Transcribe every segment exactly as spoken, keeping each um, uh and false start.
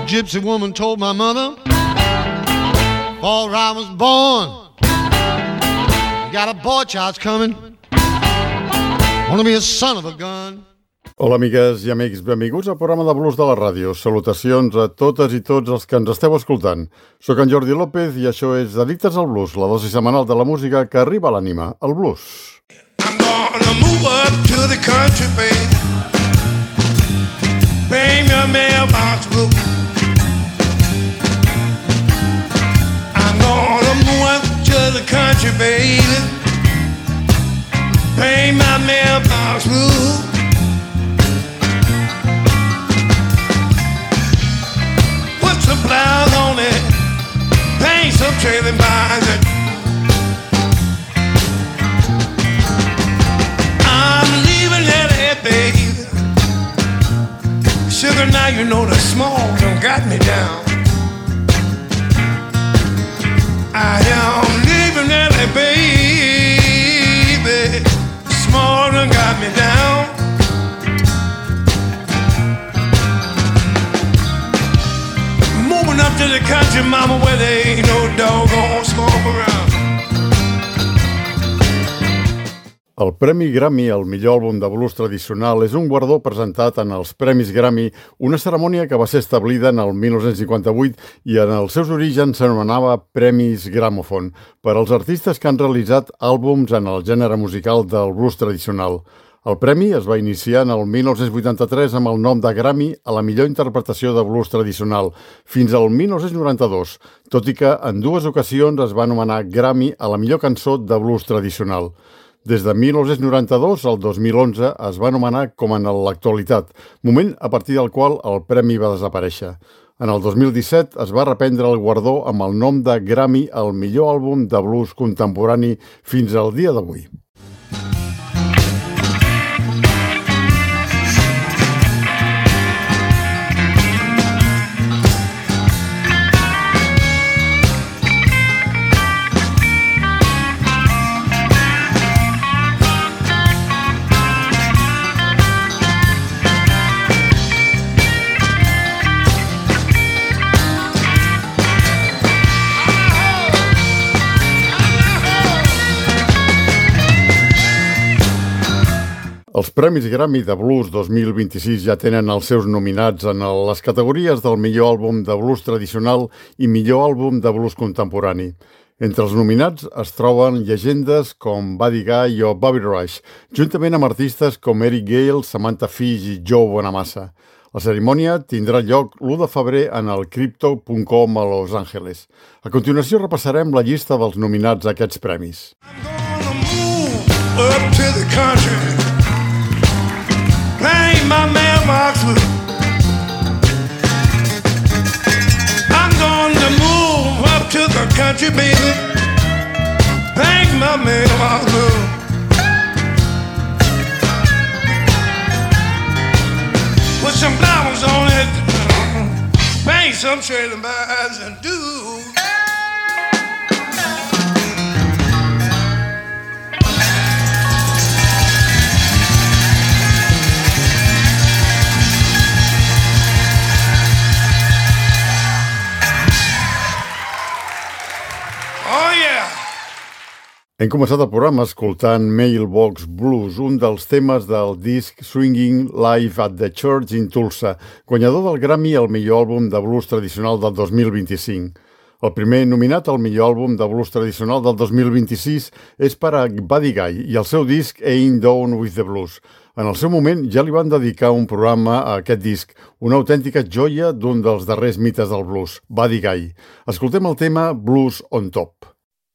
gypsy woman told my mother before I was born, got a boy child's coming, wanna be a son of a gun. Hola, amigues i amics, benvinguts al programa de blues de la ràdio. Salutacions a totes i tots els que ens esteu escoltant. Soc en Jordi López i això és Addictes al Blues, la dosi setmanal de la música que arriba a l'ànima, el blues. I'm gonna move up to the country, baby. Bring your mailbox book. I'm gonna move up to the country, baby. Bring my mailbox book. Some blouse on it, paint some trailing behind it. I'm leaving L A, baby. Sugar, now you know the small done got me down. I am leaving L A, baby. Small done got me down. Up to the country, mama, where there ain't no doggone smoke around. El Premi Grammy al millor àlbum de blues tradicional és un guardó presentat en els Premis Grammy, una cerimònia que va ser establida en el mil nou-cents cinquanta-vuit i en els seus orígens s'anomenava Premis Gramophone per als artistes que han realitzat àlbums en el gènere musical del blues tradicional. El premi es va iniciar en el mil nou-cents vuitanta-tres amb el nom de Grammy a la millor interpretació de blues tradicional, fins al mil nou-cents noranta-dos, tot i que en dues ocasions es va anomenar Grammy a la millor cançó de blues tradicional. Des de mil nou-cents noranta-dos al dos mil onze es va anomenar com en l'actualitat, moment a partir del qual el premi va desaparèixer. En el dos mil disset es va reprendre el guardó amb el nom de Grammy al millor àlbum de blues contemporani fins al dia d'avui. Els Premis Grammy de Blues dos mil vint-i-sis ja tenen els seus nominats en les categories del millor àlbum de blues tradicional i millor àlbum de blues contemporani. Entre els nominats es troben llegendes com Buddy Guy o Bobby Rush, juntament amb artistes com Eric Gale, Samantha Fish i Joe Bonamassa. La cerimònia tindrà lloc l'u de febrer en el Crypto punt com a Los Angeles. A continuació repassarem la llista dels nominats a aquests premis. I'm gonna move up to the country. Bring my mailbox book. I'm gonna move up to the country, baby. Bring my mailbox book. Put some flowers on it. Bring some trailing bags and do. Hem començat el programa escoltant Mailbox Blues, un dels temes del disc Swinging Live at the Church in Tulsa, guanyador del Grammy al millor àlbum de blues tradicional del dos mil vint-i-cinc. El primer nominat al millor àlbum de blues tradicional del dos mil vint-i-sis és per a Buddy Guy i el seu disc Ain't Down with the Blues. En el seu moment ja li van dedicar un programa a aquest disc, una autèntica joia d'un dels darrers mites del blues, Buddy Guy. Escoltem el tema Blues on Top.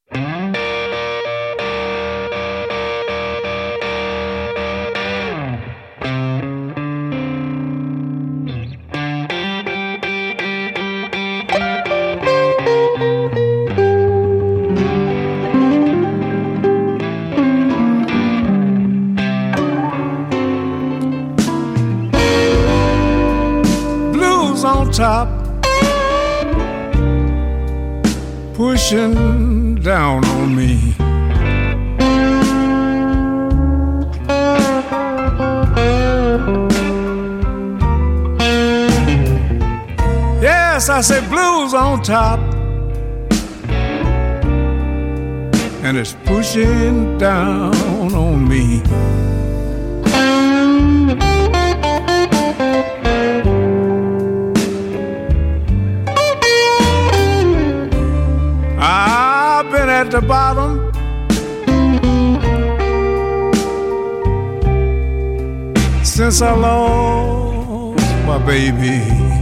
Top pushing down on me. Yeah, say blues on top, and it's pushing down on me. I've been at the bottom, since I lost my baby.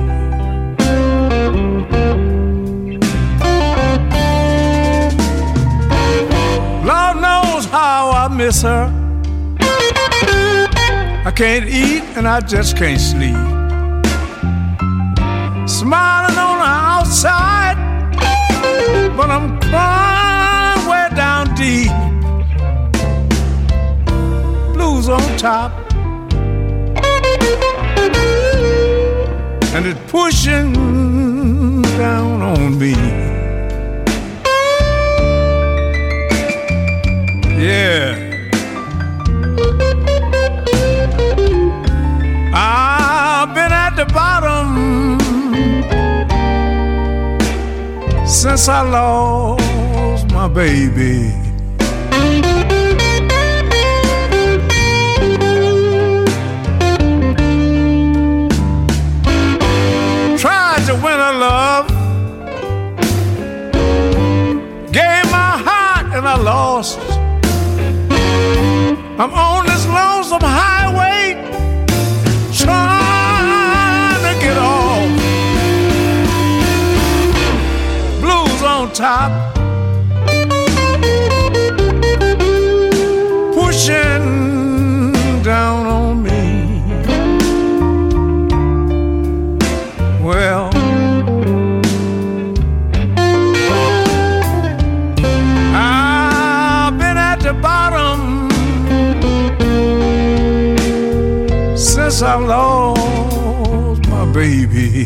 Lord knows how I miss her. I can't eat and I just can't sleep. Smiling on the outside, but I'm crying way down deep. Blues on top, and it's pushing down on me. Yeah, I've been at the bottom since I lost my baby. Tried to win her love, gave my heart and I lost. I'm on this lonesome highway, trying to get off. Blues on top, pushing down on me. Well, I've been at the bottom since I lost my baby.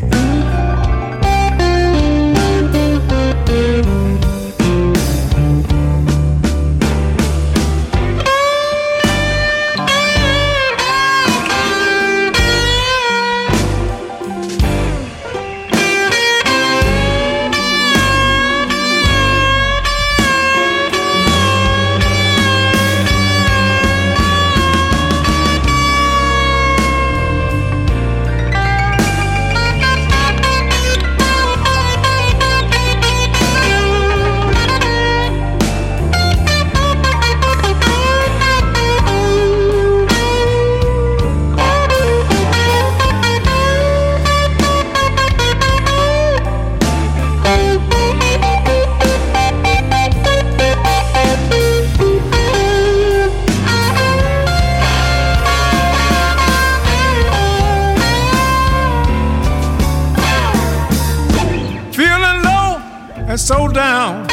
So down,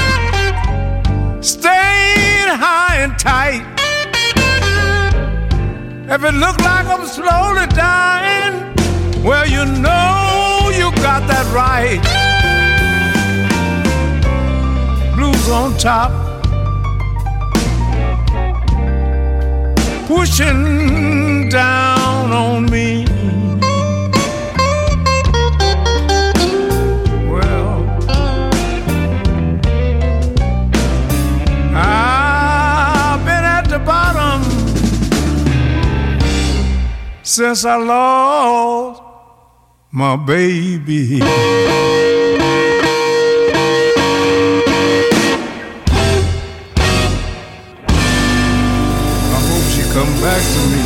staying high and tight. If it look like I'm slowly dying, well, you know you got that right. Blues on top, pushing down on me. I've been at the bottom since I lost my baby. I hope she come back to me.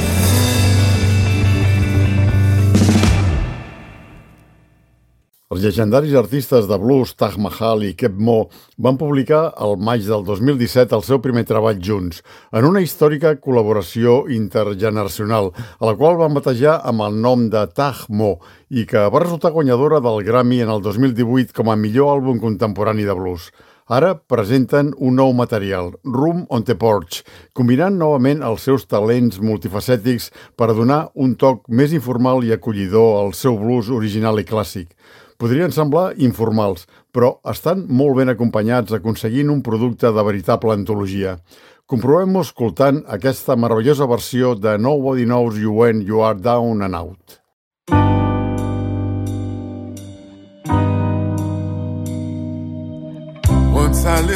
Els llegendaris artistes de blues Taj Mahal i Keb Mo van publicar al maig del dos mil disset el seu primer treball junts, en una històrica col·laboració intergeneracional, a la qual van batejar amb el nom de Taj Mo i que va resultar guanyadora del Grammy en el dos mil divuit com a millor àlbum contemporani de blues. Ara presenten un nou material, Room on the Porch, combinant novament els seus talents multifacètics per donar un toc més informal i acollidor al seu blues original i clàssic. Podrien semblar informals, però estan molt ben acompanyats aconseguint un producte de veritable antologia. Comprovem-ho escoltant aquesta meravellosa versió de Nobody Knows You When You Are Down and Out.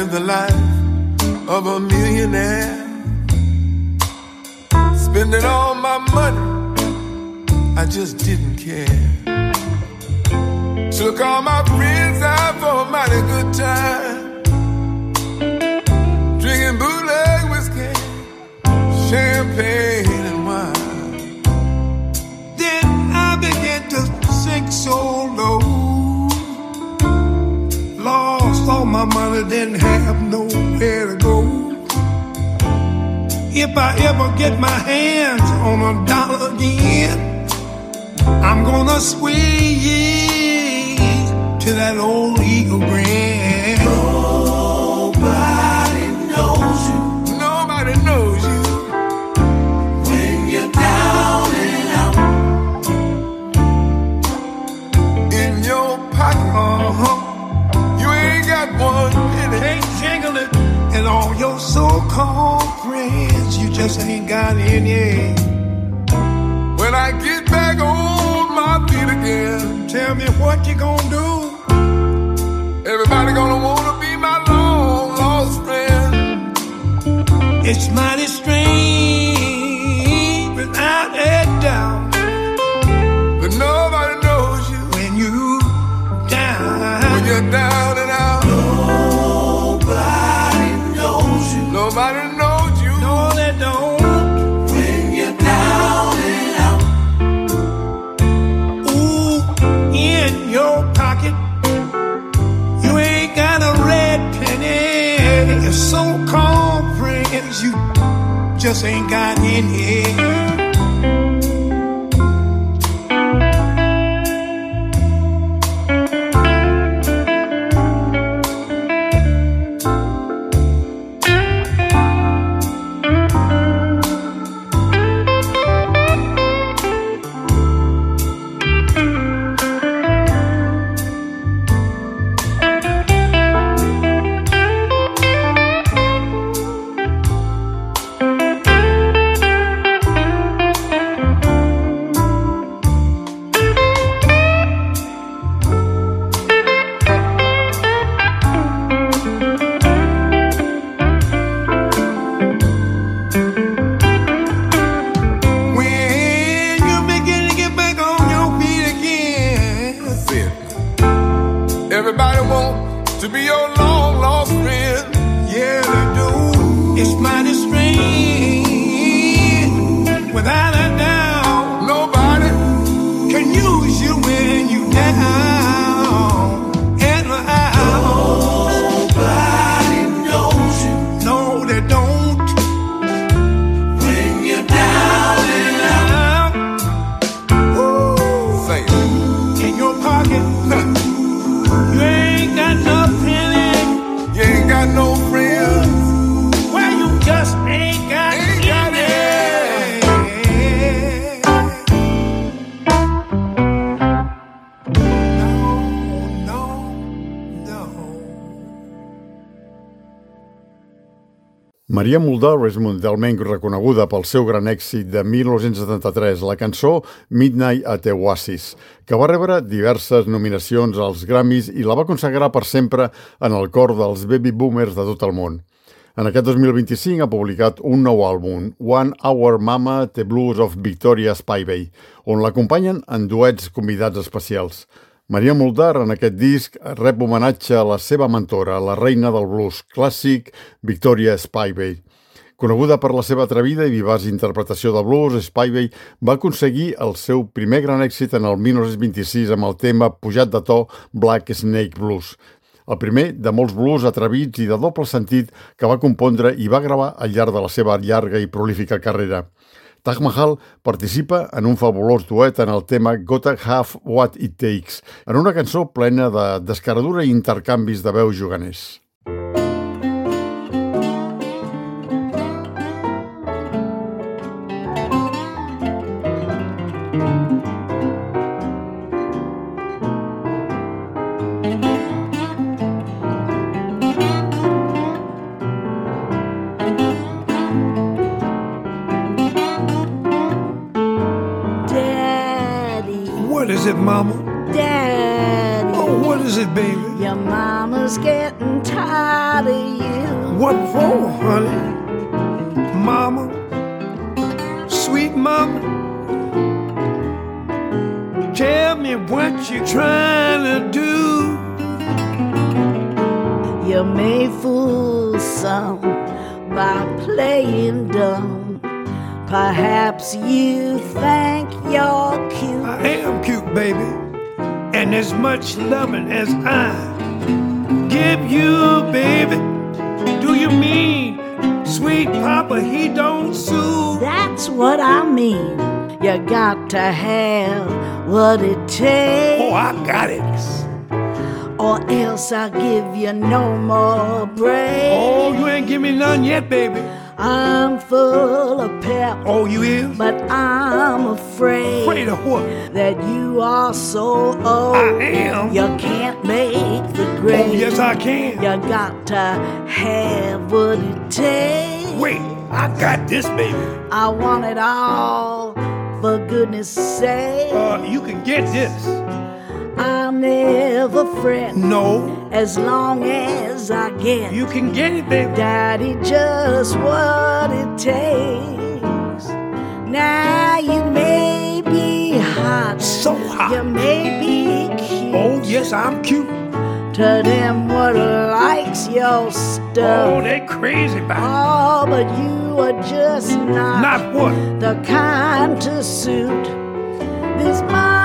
live the life of a millionaire, spending all my money, I just didn't care. Took all my friends out for a mighty good time, drinking bootleg whiskey, champagne and wine. Then I began to sink so low, lost all my money, didn't have nowhere to go. If I ever get my hands on a dollar again, I'm gonna squeeze to that old Eagle Grand. Nobody knows you. Nobody knows you when you're down and out. In your pocket, uh-huh, you ain't got one penny. Can't jingle it. And all your so-called friends, you just ain't got any. When I get back on my feet again, tell me what you gonna do. Everybody gonna wanna be my long-lost friend. It's mighty strange, without a doubt, but nobody knows you when you down. When you're down and out. Nobody knows you. Nobody knows you. No, they don't. When you're down and out. Ooh, in your pocket, you ain't got a red penny. Your so-called friends, you just ain't got any. Everybody want to be your long-lost friend. Yeah, they do. It's mighty strange, without a doubt. Nobody can use you when you down and out. Nobody knows you. No, they don't. When you're down and out. Ooh. Say it. In your pocket. You ain't got no penny. You ain't got no friends. Well, you just ain't got ain't got it. No, no, no. Maria Muldaur és mundialment reconeguda pel seu gran èxit de mil nou-cents setanta-tres, la cançó Midnight at the Oasis, que va rebre diverses nominacions als Grammys i la va consagrar per sempre en el cor dels baby boomers de tot el món. En aquest dos mil vint-i-cinc ha publicat un nou àlbum, One Hour Mama, The Blues of Victoria Spivey, on l'acompanyen en duets convidats especials. Maria Muldaur, en aquest disc, rep homenatge a la seva mentora, la reina del blues clàssic, Victoria Spivey. Coneguda per la seva atrevida i vivaç interpretació de blues, Spivey va aconseguir el seu primer gran èxit en el mil nou-cents vint-i-sis amb el tema pujat de to Black Snake Blues, el primer de molts blues atrevits i de doble sentit que va compondre i va gravar al llarg de la seva llarga i prolífica carrera. Taj Mahal participa en un fabulós duet en el tema Gotta Have What It Takes, en una cançó plena de descaradura i intercanvis de veus juganers. What is it, Mama? Daddy. Oh, what is is it, baby? Your mama's getting tired of you. What for, honey? Mama, sweet mama, tell me what you're trying to do. You may fool some by playing dumb. Perhaps you think you're cute. I am cute, baby, and as much loving as I give you, baby. Do you mean sweet papa, he don't sue? That's what I mean. You got to have what it takes. Oh, I got it. Or else I'll give you no more break. Oh, you ain't give me none yet, baby. I'm full of pep. Oh, you is? But I'm afraid. Afraid of what? That you are so old. I am. You can't make the grade. Oh, yes, I can. You got to have what it takes. Wait, I got this, baby. I want it all, for goodness sake. Uh, you can get this. I'll never fret. No. As long as I get. You can get it, baby. Daddy, just what it takes. Now you may be hot. So hot. You may be cute. Oh, yes, I'm cute. To them what likes your stuff. Oh, they crazy about it. Oh, but you are just not. Not what? The kind to suit this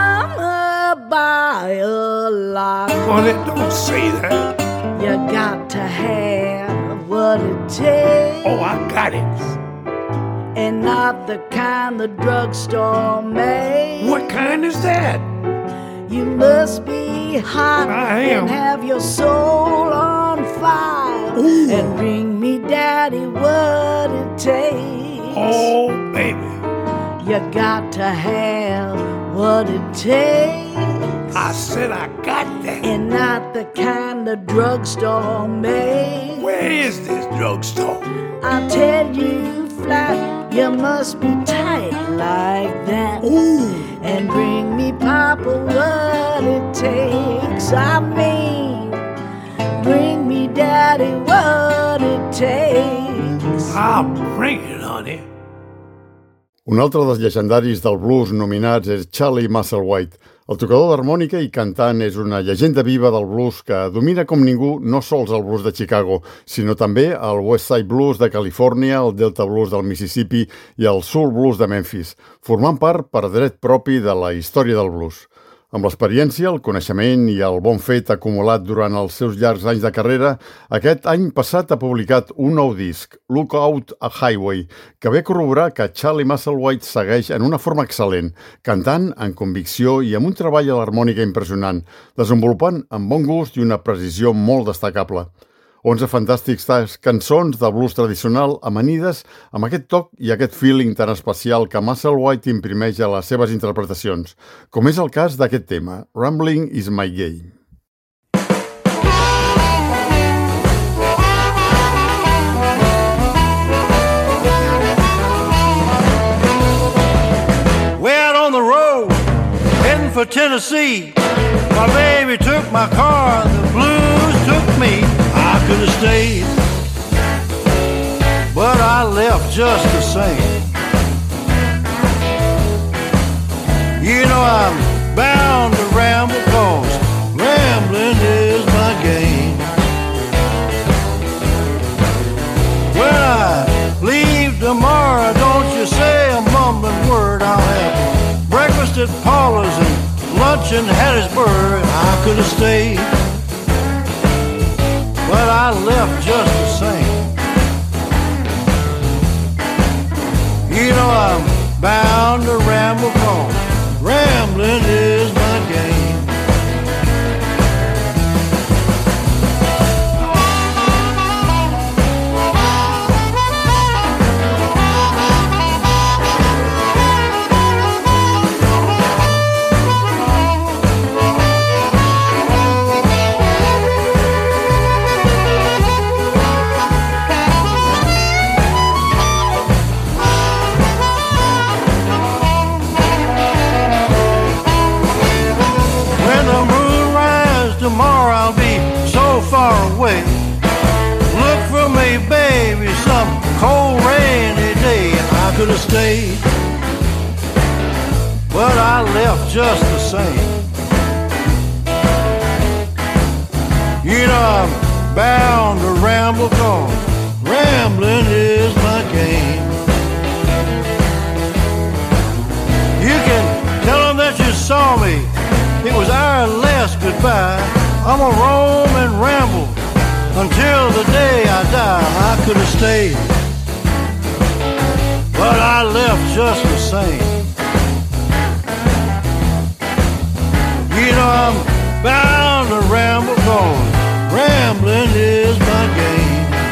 mama by a lot. Honey, don't say that. You got to have what it takes. Oh, I got it. And not the kind the drugstore made. What kind is that? You must be hot I am. and have your soul on fire. Ooh. And bring me, Daddy, what it takes. Oh, baby. You got to have what it takes. I said I got that. And not the kind the drugstore made. Where is this drugstore? I tell you flat, you must be tight like that. Ooh. And bring me, Papa, what it takes. I mean, bring me, Daddy, what it takes. I'll bring it, honey. Un altre dels llegendaris del blues nominats és Charlie Musselwhite. El tocador d'harmònica i cantant és una llegenda viva del blues que domina com ningú no sols el blues de Chicago, sinó també el West Side Blues de Califòrnia, el Delta Blues del Mississippi i el Soul Blues de Memphis, formant part per dret propi de la història del blues. Amb l'experiència, el coneixement i el bon fet acumulat durant els seus llargs anys de carrera, aquest any passat ha publicat un nou disc, Look Out a Highway, que ve a corroborar que Charlie Musselwhite segueix en una forma excel·lent, cantant amb convicció i amb un treball a l'harmònica impressionant, desenvolupant amb bon gust i una precisió molt destacable. onze fantàstics cançons de blues tradicional amanides amb aquest toc i aquest feeling tan especial que Musselwhite imprimeix a les seves interpretacions, com és el cas d'aquest tema, Rambling is my game. Way out on the road, heading for Tennessee, my baby took my car, the blues took me. I could have stayed, but I left just the same. You know I'm bound to ramble, cause rambling is my game. When I leave tomorrow, don't you say a mumbling word. I'll have breakfast at Paula's and lunch in Hattiesburg. I could have stayed, but I left just the same. You know I'm bound to ramble, cause rambling is my game. stayed, but I left just the same. You know I'm bound to ramble, 'cause rambling is my game. You can tell them that you saw me, it was our last goodbye. I'm gonna roam and ramble until the day I die. I could have stayed, but I left just the same. You know I'm bound to ramble, 'cause rambling is my game.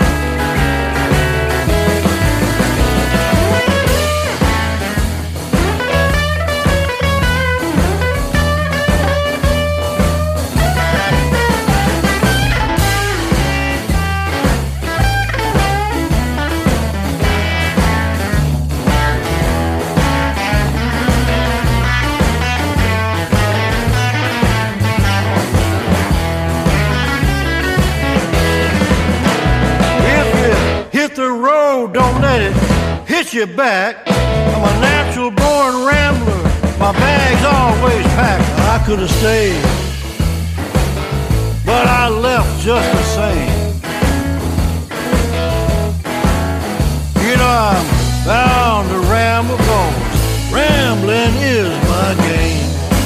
Don't let it hit you back. I'm a natural born rambler, my bag's always packed. I could have stayed, but I left just the same. You know I'm bound to ramble, 'cause rambling is my game.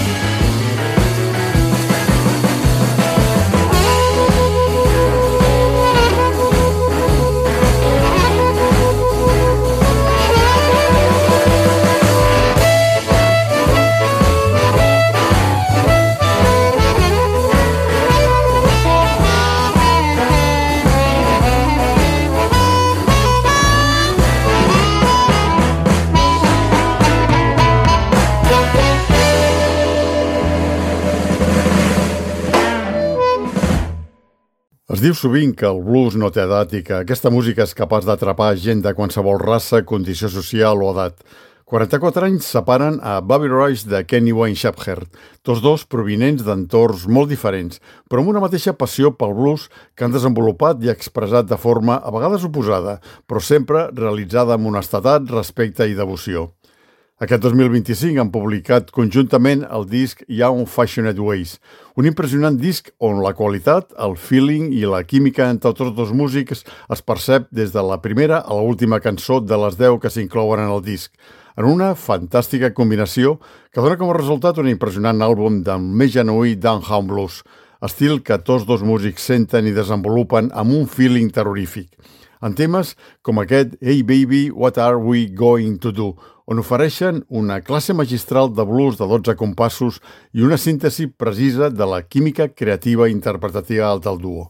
Es diu sovint que el blues no té edat i que aquesta música és capaç d'atrapar gent de qualsevol raça, condició social o edat. quaranta-quatre anys separen a Bobby Royce de Kenny Wayne Shepherd, tots dos provinents d'entorns molt diferents, però amb una mateixa passió pel blues que han desenvolupat i expressat de forma a vegades oposada, però sempre realitzada amb honestedat, respecte i devoció. Aquest dos mil vint-i-cinc han publicat conjuntament el disc Young Fashioned Ways, un impressionant disc on la qualitat, el feeling i la química entre tots dos músics es percep des de la primera a l'última cançó de les deu que s'inclouen en el disc, en una fantàstica combinació que dona com a resultat un impressionant àlbum del més genuí downtown blues, estil que tots dos músics senten i desenvolupen amb un feeling terrorífic. En temes com aquest Hey Baby, What Are We Going to Do?, on ofereixen una classe magistral de blues de dotze compassos i una síntesi precisa de la química creativa i interpretativa del duo.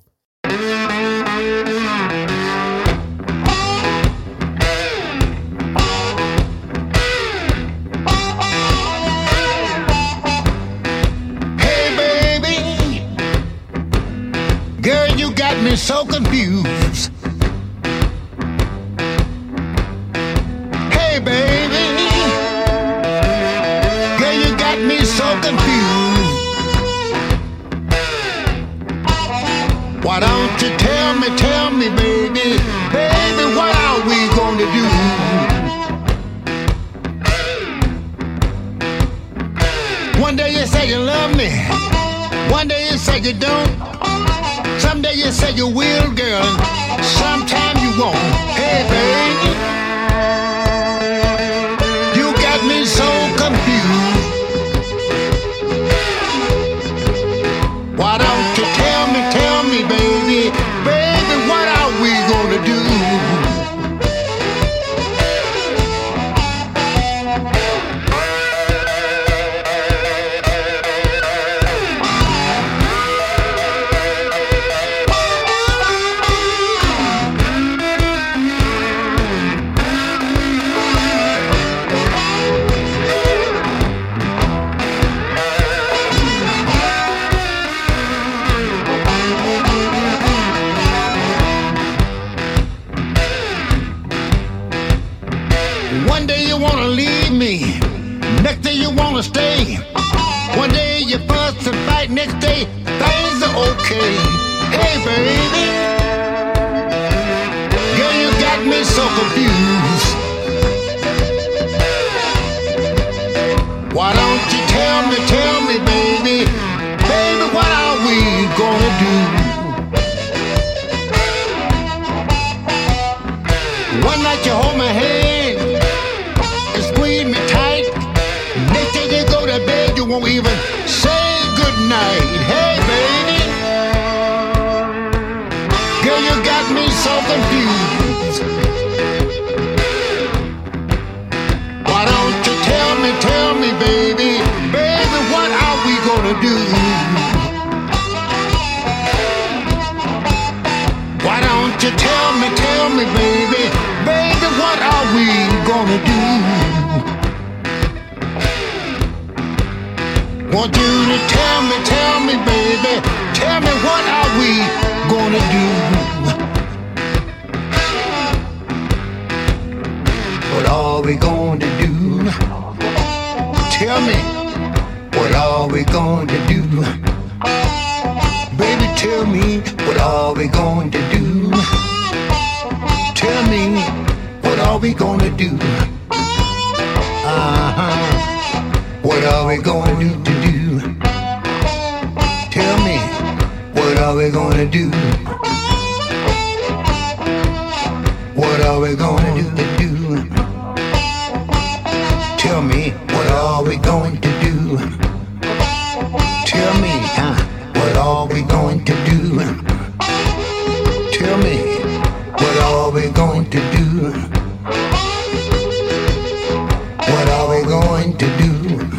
Hey baby, girl, you got me so confused. Hey baby, girl, you got me so confused. Why don't you tell me, tell me, baby, baby, what are we gonna do? One day you say you love me, one day you say you don't. Someday you say you will, girl, sometime you won't. Hey baby, you got me so confused. Why don't you tell me, tell me, baby, baby, what are we gonna do? One day you wanna leave me, next day you wanna stay. One day you fuss and fight, next day things are okay. Hey baby, girl, you got me so confused. night you hold my hand and squeeze me tight. Next day you go to bed, you won't even say goodnight. Hey, baby, girl, you got me so confused. Why don't you tell me, tell me, baby, baby, what are we gonna do? Why don't you tell me, tell me, baby, baby, what are we gonna do? Want you to tell me, tell me, baby, tell me what are we gonna do? What are we going to do? Tell me, what are we going to do? Baby, tell me, what are we going to do? Tell me, what are we going to do? Uh-huh. What are we going to do? Tell me, what are we going to do? What are we going to do? Tell me, what are we going to do? Tell me, huh? What are we going to do? Tell me, what are we going to do? What are we going to do?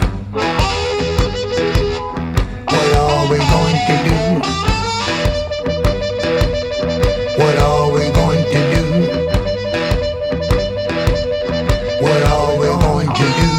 What are we going to do? What are we going to do? What are we going to do?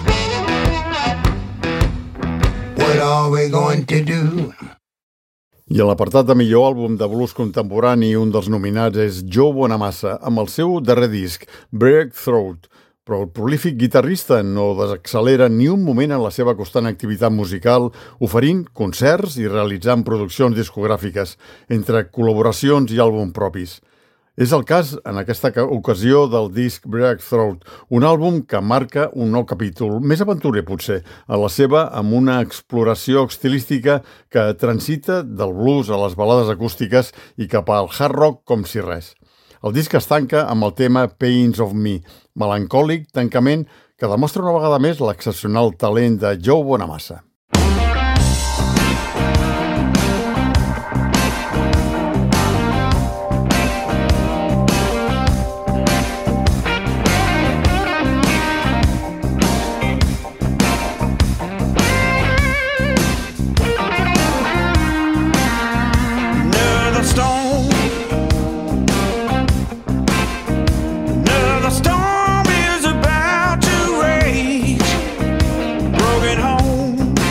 What are we going to do? I a l'apartat de millor àlbum de blues contemporani, un dels nominats és Joe Bonamassa, amb el seu darrer disc, Breakthrough, però el prolífic guitarrista no desaccelera ni un moment en la seva constant activitat musical, oferint concerts i realitzant produccions discogràfiques, entre col·laboracions i àlbums propis. És el cas, en aquesta ocasió, del disc Breakthrough, un àlbum que marca un nou capítol, més aventurer potser, a la seva amb una exploració estilística que transita del blues a les balades acústiques i cap al hard rock com si res. El disc es tanca amb el tema Pains of Me, melancòlic tancament que demostra una vegada més l'excepcional talent de Joe Bonamassa. Storm is about to rage, broken home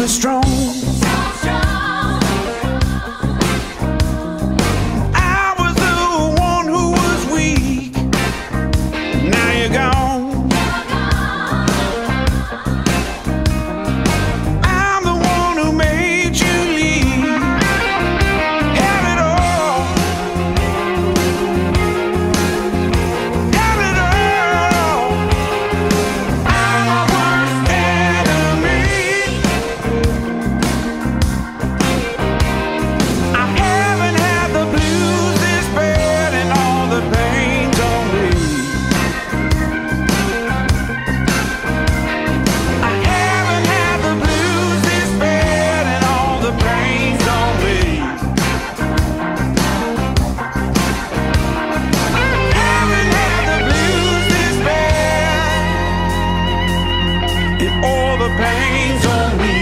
feeling strong. I was the one who was weak. Now you're gone. I'm the one who made you leave. Have it all. Have it all. I'm my worst enemy. I haven't had the blues this bad and all the pain's on me. I haven't had the blues this bad and all the pain's on me. I haven't had the blues this bad and all the pain's on me.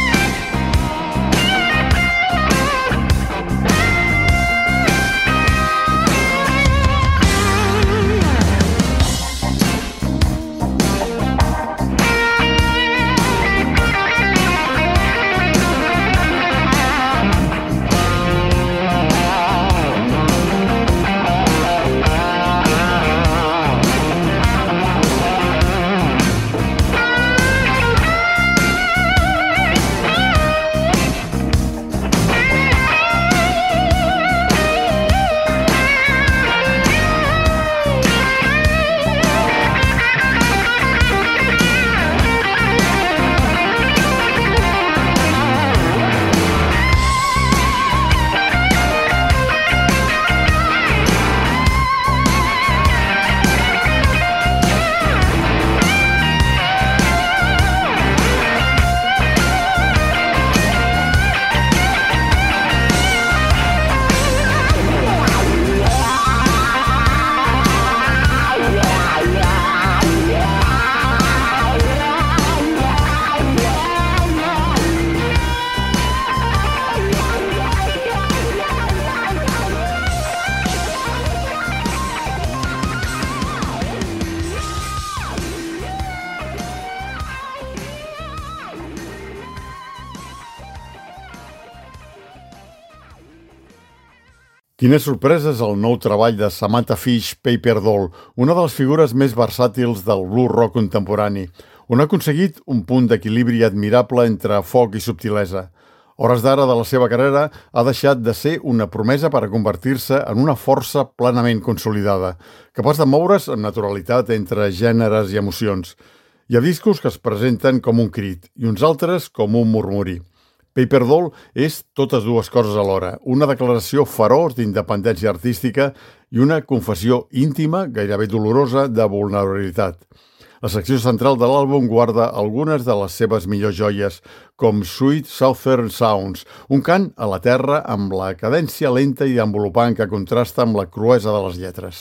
Quines sorpreses el nou treball de Samantha Fish, Paper Doll, una de les figures més versàtils del blues rock contemporani, on ha aconseguit un punt d'equilibri admirable entre foc i subtilesa. Hores d'ara de la seva carrera ha deixat de ser una promesa per a convertir-se en una força plenament consolidada, capaç de moure's amb naturalitat entre gèneres i emocions. Hi ha discos que es presenten com un crit i uns altres com un murmuri. Paper Doll és totes dues coses alhora, una declaració feroç d'independència artística i una confessió íntima, gairebé dolorosa, de vulnerabilitat. La secció central de l'àlbum guarda algunes de les seves millors joies, com Sweet Southern Sounds, un cant a la terra amb la cadència lenta i envolupant que contrasta amb la cruesa de les lletres.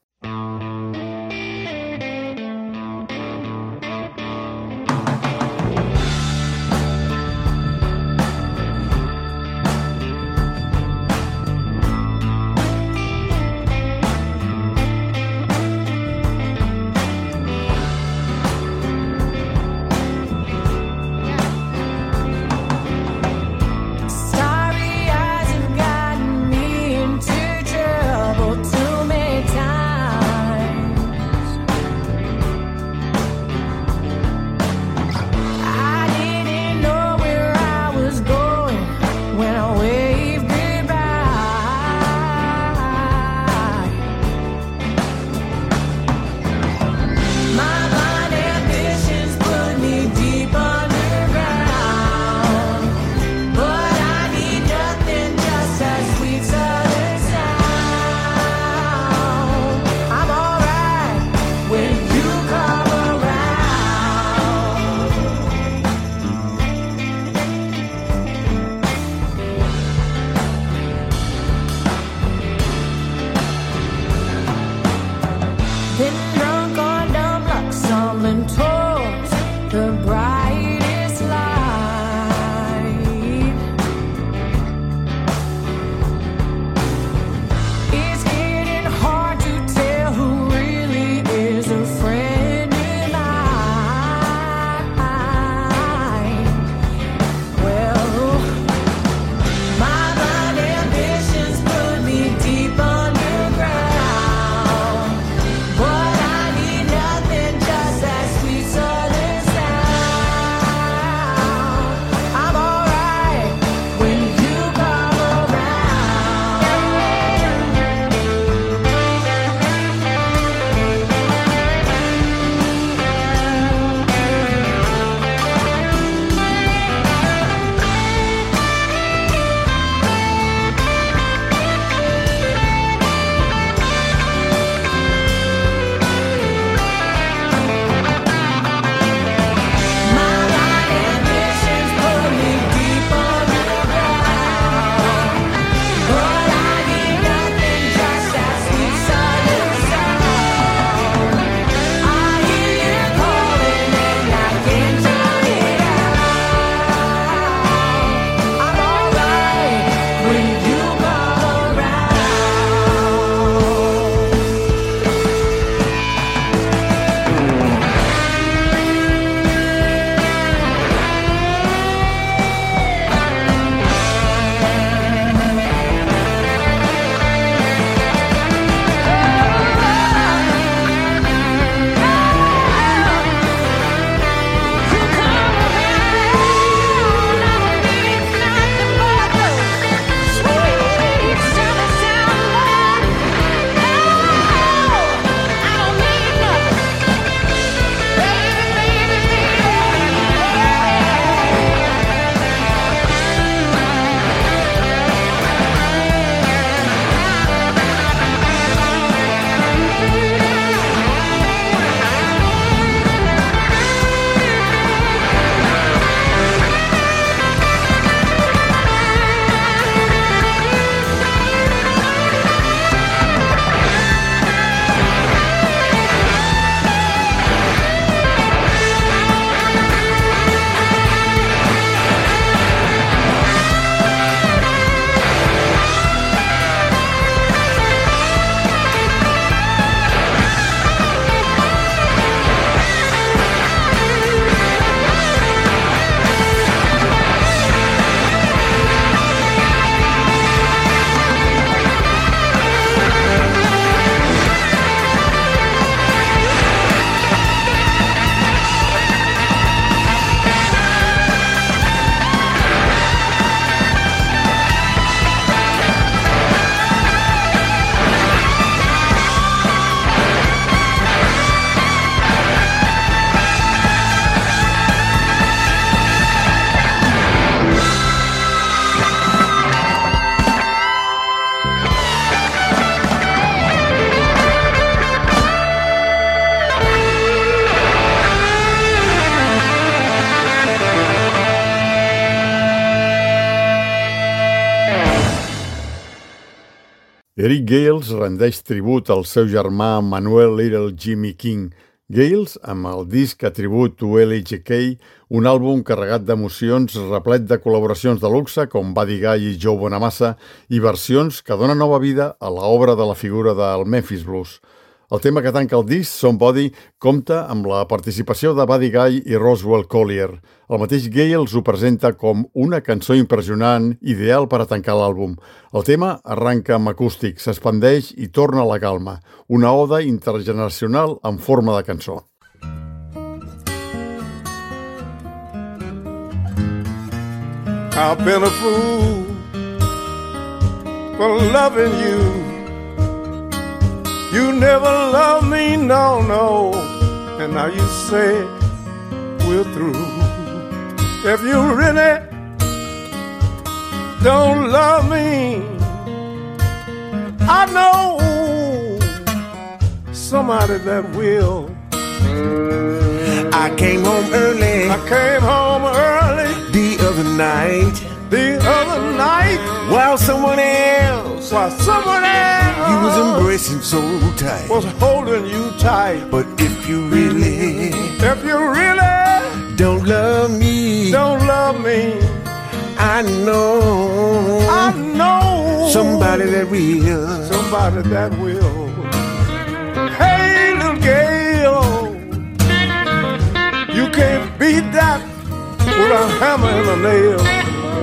Starry eyes have gotten me into trouble too many times. Eric Gales rendeix tribut al seu germà Manuel Little Jimmy King. Gales, amb el disc A Tribute to L J K, un àlbum carregat d'emocions replet de col·laboracions de luxe com Buddy Guy i Joe Bonamassa i versions que donen nova vida a l'obra de la figura del Memphis Blues. El tema que tanca el disc, Somebody, compta amb la participació de Buddy Guy i Roswell Collier. El mateix Gales ho presenta com una cançó impressionant, ideal per a tancar l'àlbum. El tema arranca amb acústic, s'expandeix i torna a la calma. Una oda intergeneracional en forma de cançó. I've been a fool for loving you. You never loved me, no, no. And now you say we're through. If you really don't love me, I know somebody that will. I came home early. I came home early the other night. The other night, while someone else, while someone else, you was embracing so tight, was holding you tight. But if you really, if you really don't love me, don't love me, I know, I know somebody that will, somebody that will. Hey, little girl, you can't beat that with a hammer and a nail.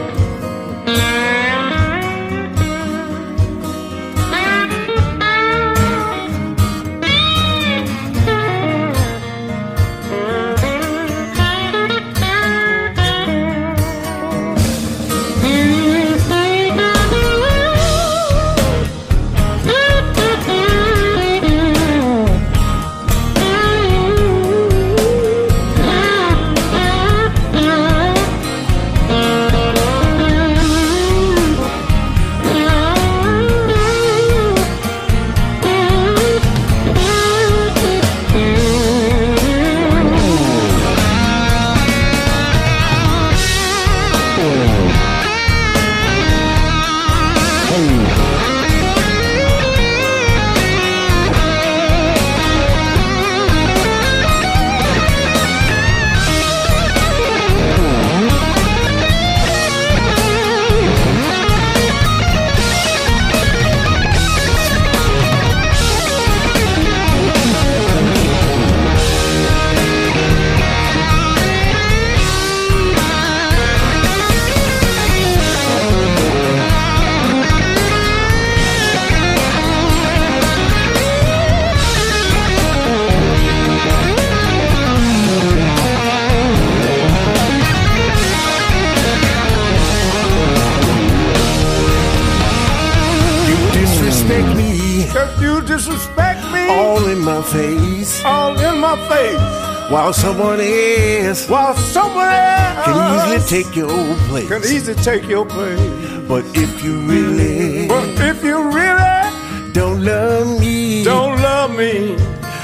Face, all in my face, while someone else, while someone else can easily take your place, can easily take your place. But if you really, but if you really don't love me, don't love me,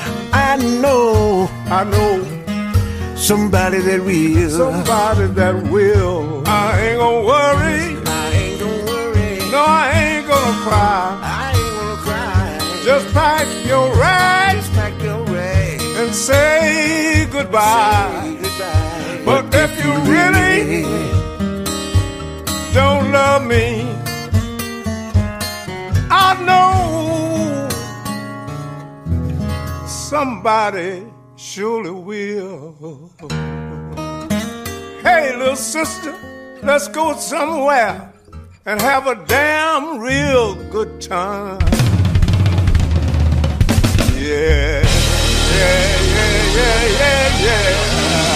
I know, I know somebody that will, somebody that will. I ain't gonna worry, I ain't gonna worry, no, I ain't gonna cry, I ain't gonna cry. Just pack your rags, just pack your rags, and say goodbye. Say goodbye. But, but if, if you really, really don't love me, I know somebody surely will. Hey, little sister, let's go somewhere and have a damn real good time. Yeah, yeah, yeah, yeah, yeah, yeah.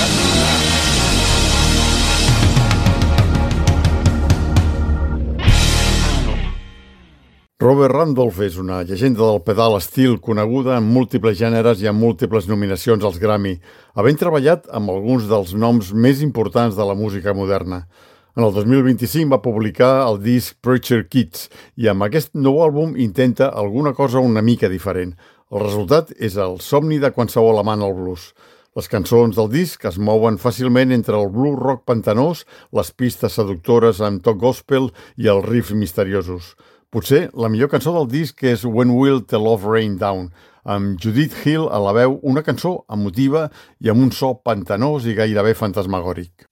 Robert Randolph és una llegenda del pedal estil coneguda en múltiples gèneres i amb múltiples nominacions als Grammy, havent treballat amb alguns dels noms més importants de la música moderna. En el dos mil vint-i-cinc va publicar el disc Preacher Kids i amb aquest nou àlbum intenta alguna cosa una mica diferent. El resultat és el somni de qualsevol amant al blues. Les cançons del disc es mouen fàcilment entre el blues rock pantanós, les pistes seductores amb toc gospel i els riffs misteriosos. Potser la millor cançó del disc és When Will the Love Rain Down, amb Judith Hill a la veu, una cançó emotiva i amb un so pantanós i gairebé fantasmagòric.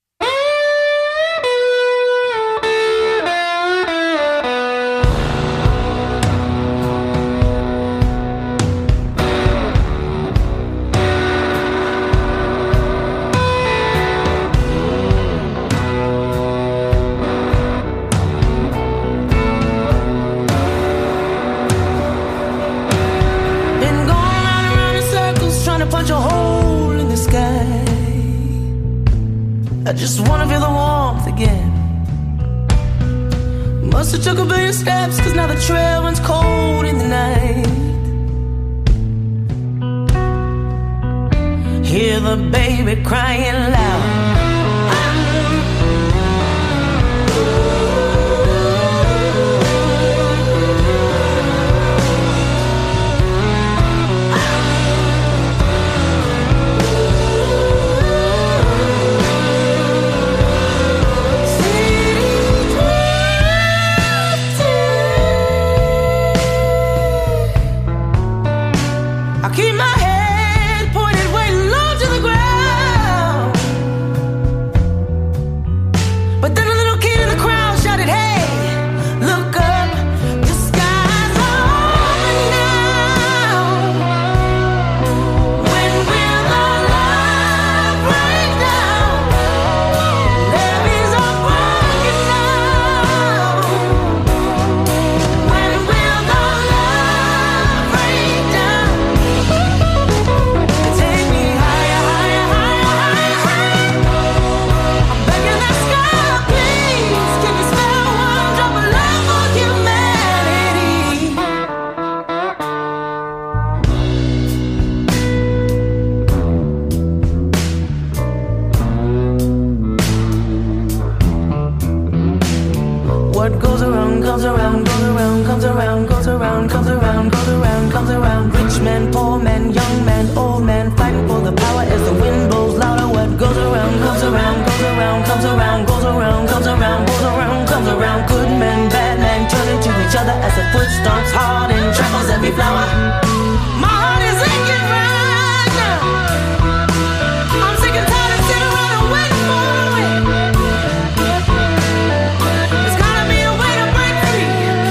I just wanna feel the warmth again. Must have took a billion steps, cause now the trail runs cold in the night. Hear the baby crying loud. Keep my head pointed way low to the ground. But then a little kid in the crowd shouted, hey, look up, the sky's open now. When will the love break down? Levees are broken now. When will the love break down? Take me higher, higher, higher, higher, higher. I'm begging that sky, please. Can you spare one drop of love for humanity? What goes around comes around, goes around, comes around, goes around, comes around, goes around, comes around. Rich man, poor man, young man, old man, fighting for the power as the wind blows louder. What goes around comes around, goes around, comes around, goes around, comes around, goes around, comes around. Good man, bad man, turning to each other as the foot stomps hard and tramples every flower. My heart is aching right now. I'm sick and tired of sitting around and waiting for a win. There's gotta be a way to break free.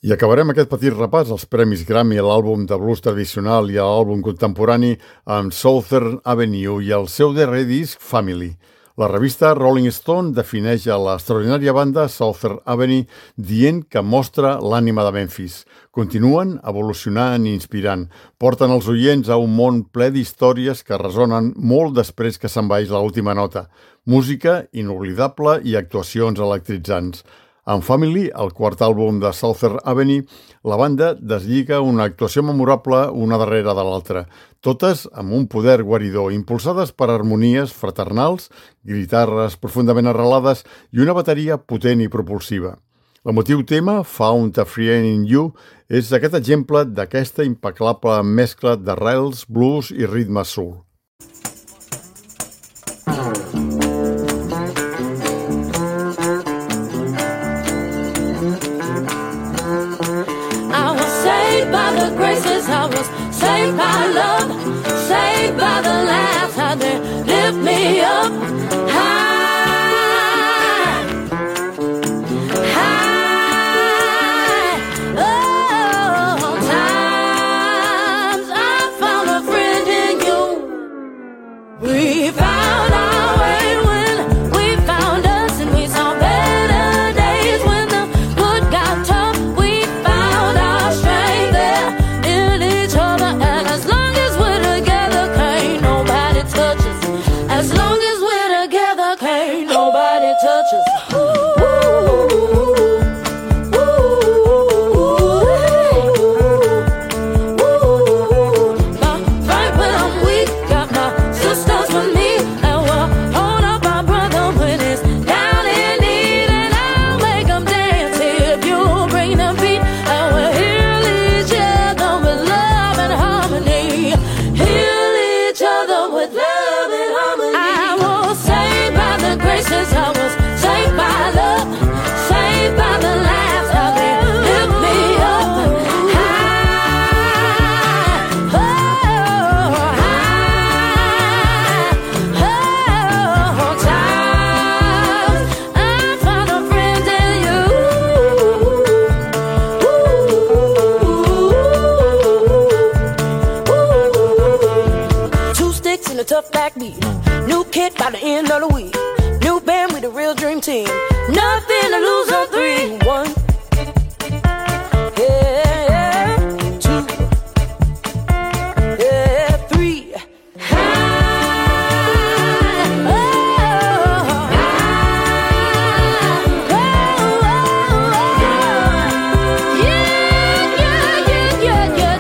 I acabarem aquest petit repàs als Premis Grammy a l'àlbum de blues tradicional i a l'àlbum contemporani amb Southern Avenue i el seu darrer disc Family. La revista Rolling Stone defineix a l'extraordinària banda Southern Avenue dient que mostra l'ànima de Memphis. Continuen evolucionant i inspirant. Porten els oients a un món ple d'històries que resonen molt després que s'envaeix l'última nota. Música inoblidable i actuacions electritzants. En Family, el quart àlbum de Southern Avenue, la banda deslliga una actuació memorable una darrere de l'altra, totes amb un poder guaridor, impulsades per harmonies fraternals, guitarres profundament arrelades i una bateria potent i propulsiva. L'emotiu tema, Found a Friend in You, és aquest exemple d'aquesta impecable mescla d'arrels, blues i ritme soul. I was saved by love, saved by the laughs, how they lift me up high, high. Oh, times I found a friend in you. We found our way when we found us, and we saw better days when the good got tough. We found our strength there. As long as we're together, can't nobody touch us. Ooh, ooh, ooh, ooh. My fight when I'm weak, got my sisters with me, and we'll hold up our brother when he's down in need, and I'll make them dance if you bring them beat, and we'll heal each other with love and harmony. Heal each other with love. Since I was saved by love, saved by the laughs, how they lift me up high, oh, high, oh, times I found a friend in you. Ooh, ooh. Two sticks and a tough backbeat, new kid by the end of the week. New band with a real dream team. Nothing to lose on three. One. Yeah. Two. Yeah. Three. High. Oh. High. Oh. Yeah, yeah, yeah, yeah, yeah,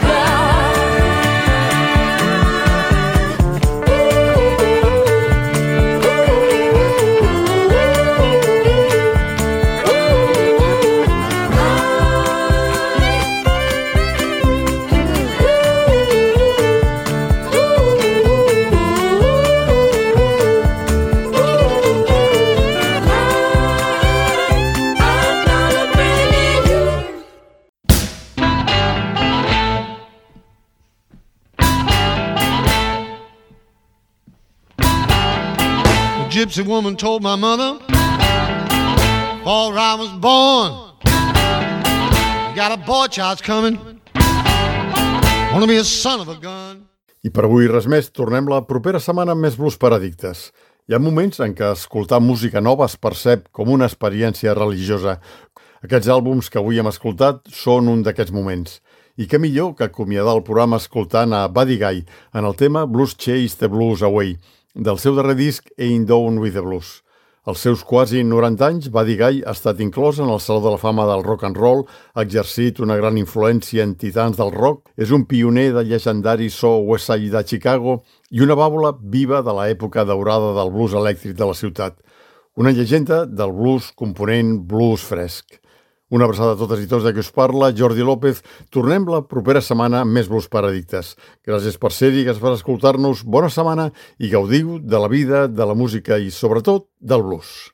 Gypsy woman told my mother, before I was born, you got a boy child's coming, wanna be a son of a gun. I per avui res més, tornem la propera setmana amb més blues per addictes. Hi ha moments en què escoltar música nova es percep com una experiència religiosa. Aquests àlbums que avui hem escoltat són un d'aquests moments. I què millor que acomiadar el programa escoltant a Buddy Guy en el tema Blues Chase the Blues Away, del seu darrer disc Ain't Down with the Blues. Als seus quasi noranta anys, Buddy Guy ha estat inclòs en el Saló de la Fama del Rock and Roll, ha exercit una gran influència en titans del rock, és un pioner del llegendari so West Side de Chicago i una vàlvula viva de l'època daurada del blues elèctric de la ciutat. Una llegenda del blues component blues fresc. Una abraçada a totes i tots de qui us parla, Jordi López. Tornem la propera setmana amb més blues per addictes. Gràcies per ser-hi, gràcies per escoltar-nos. Bona setmana i gaudiu de la vida, de la música i, sobretot, del blues.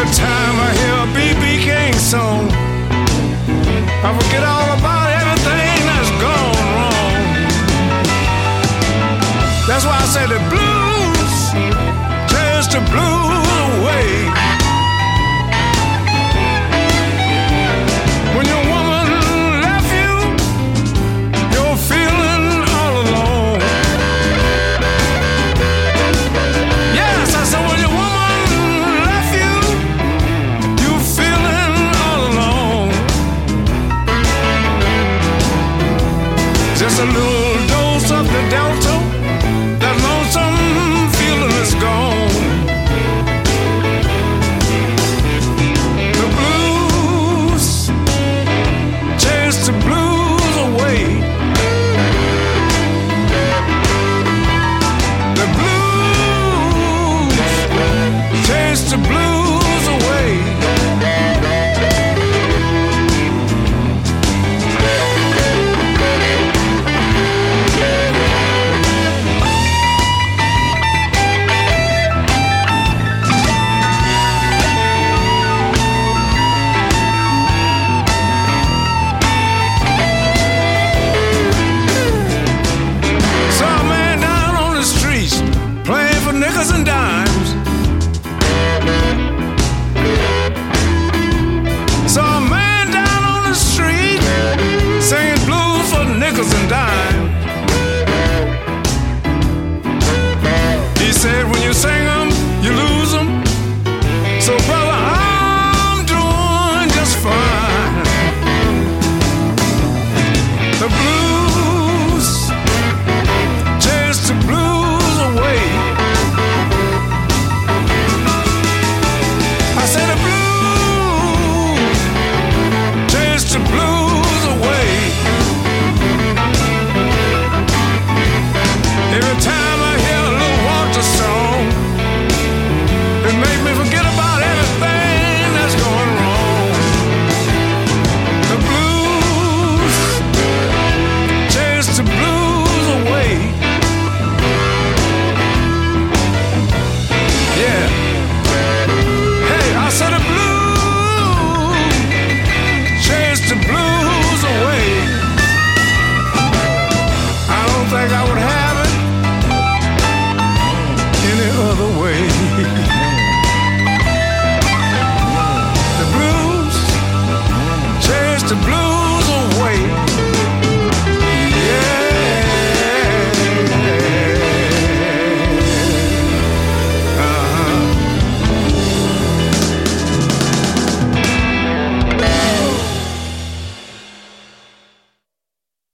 Every time I hear a B B King song, I forget all about everything that's gone wrong. That's why I say the blues